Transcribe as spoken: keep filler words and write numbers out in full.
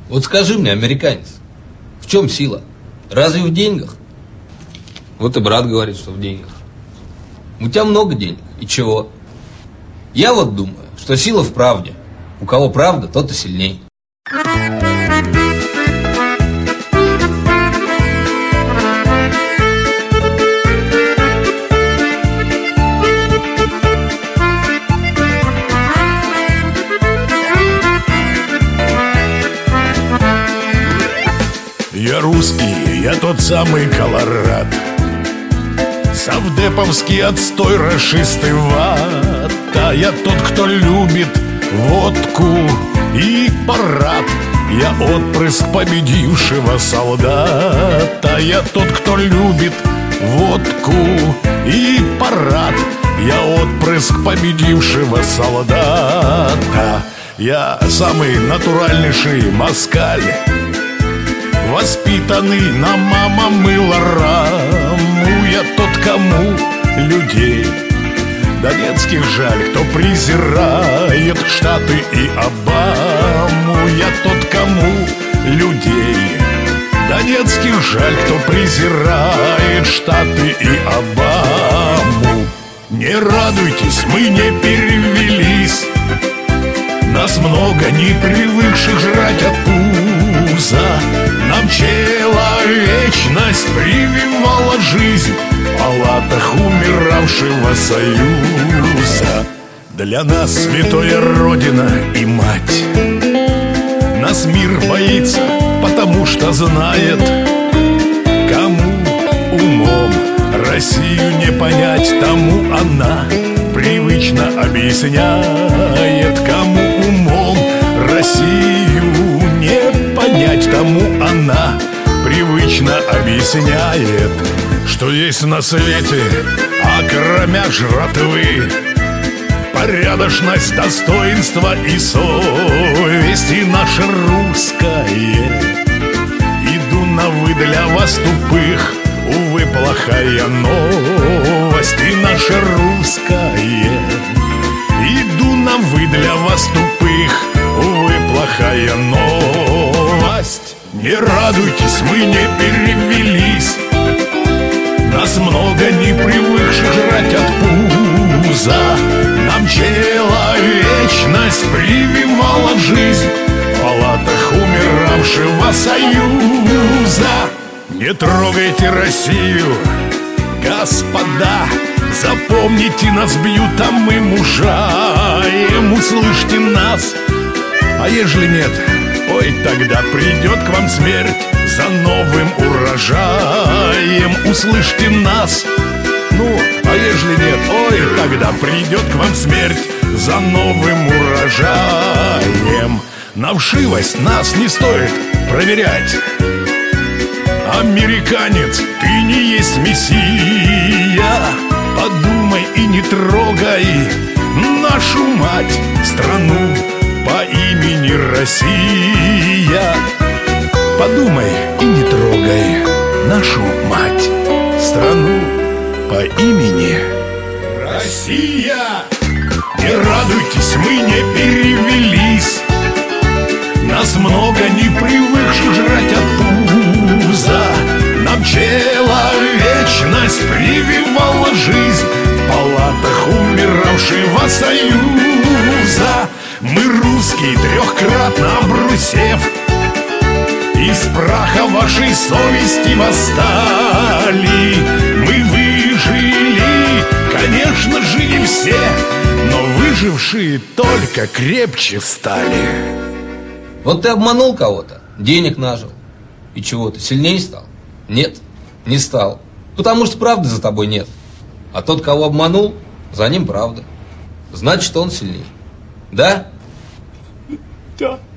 Вот скажи мне, американец, в чем сила? Разве в деньгах? Вот и брат говорит, что в деньгах. У тебя много денег, и чего? Я вот думаю, что сила в правде. У кого правда, тот и сильней. Я русский, я тот самый Колорад, совдеповский отстой, рашистый ват. А я тот, кто любит водку и парад. Я отпрыск победившего солдата. Я тот, кто любит водку и парад. Я отпрыск победившего солдата. Я самый натуральнейший москаль, воспитанный на мама мыло раму. Я тот, кому людей донецких жаль, кто презирает Штаты и Обаму. Я тот, кому людей донецких жаль, кто презирает Штаты и Обаму. Не радуйтесь, мы не перевелись, нас много не привыкших жрать от пуза. Нам человечность прививала жизнь в палатах умиравшего Союза. Для нас святая Родина и мать. Нас мир боится, потому что знает, кому умом Россию не понять, тому она привычно объясняет. Кому умом Россию не понять, тому она привычно объясняет, что есть на свете, окромя жратвы, порядочность, достоинство и совесть. И наше русское иду на вы для вас тупых, увы, плохая новость. И наше русское иду на вы для вас тупых, увы, плохая новость. Не радуйтесь, мы не перевелись, нас много не привыкших жрать от пуза. Нам человечность прививала жизнь в палатах умиравшего Союза. Не трогайте Россию, господа, запомните, нас бьют, а мы мужаем. Услышьте нас, а ежели нет, ой, тогда придет к вам смерть за новым урожаем. Услышьте нас, ну, а ежели нет, ой, тогда придет к вам смерть за новым урожаем. На вшивость нас не стоит проверять. Американец, ты не есть мессия. Подумай и не трогай нашу мать, страну по имени Россия. Подумай и не трогай нашу мать, страну по имени Россия. Не радуйтесь, мы не перевелись, нас много не привыкших жрать от пуза. Нам человечность прививала жизнь в палатах умиравшего Союза. Мы русские, трехкратно обрусев, из праха вашей совести восстали. Мы выжили, конечно же, не все, но выжившие только крепче стали. Вот ты обманул кого-то, денег нажил, и чего, ты сильнее стал? Нет, не стал, потому что правды за тобой нет. А тот, кого обманул, за ним правда. Значит, он сильнее. Да? Да.